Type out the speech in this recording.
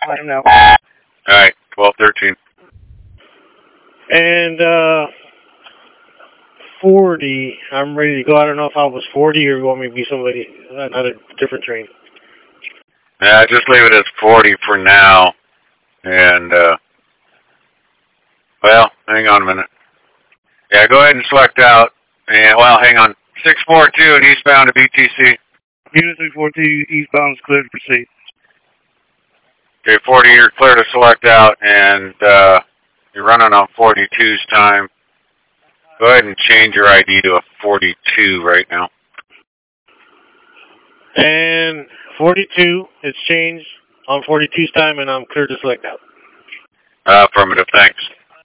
Let him know. All right, 1213. And 40, I'm ready to go. I don't know if I was 40 or you want me to be somebody, another different train. Yeah, just leave it as 40 for now. And, well, hang on a minute. Yeah, go ahead and select out. And, well, hang on. 642 and eastbound to BTC. Unit 342, eastbound is clear to proceed. Okay, 40, you're clear to select out, and you're running on 42's time. Go ahead and change your ID to a 42 right now. And 42, it's changed on 42's time, and I'm clear to select out. Affirmative, thanks.